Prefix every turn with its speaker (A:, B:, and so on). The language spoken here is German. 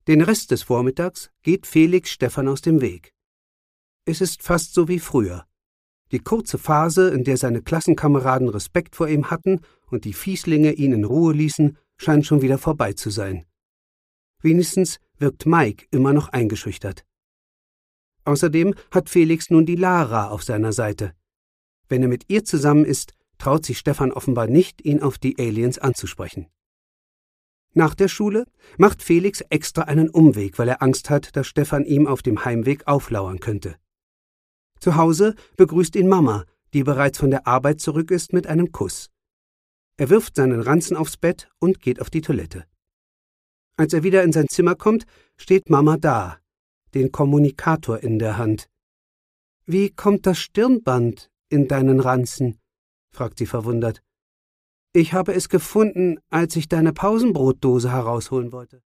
A: Den Rest des Vormittags geht Felix Stefan aus dem Weg. Es ist fast so wie früher. Die kurze Phase, in der seine Klassenkameraden Respekt vor ihm hatten und die Fieslinge ihn in Ruhe ließen, scheint schon wieder vorbei zu sein. Wenigstens wirkt Mike immer noch eingeschüchtert. Außerdem hat Felix nun die Lara auf seiner Seite. Wenn er mit ihr zusammen ist, traut sich Stefan offenbar nicht, ihn auf die Aliens anzusprechen. Nach der Schule macht Felix extra einen Umweg, weil er Angst hat, dass Stefan ihm auf dem Heimweg auflauern könnte. Zu Hause begrüßt ihn Mama, die bereits von der Arbeit zurück ist, mit einem Kuss. Er wirft seinen Ranzen aufs Bett und geht auf die Toilette. Als er wieder in sein Zimmer kommt, steht Mama da, den Kommunikator in der Hand. »Wie kommt das Stirnband in deinen Ranzen?« fragt sie verwundert. »Ich habe es gefunden, als ich deine Pausenbrotdose herausholen wollte.«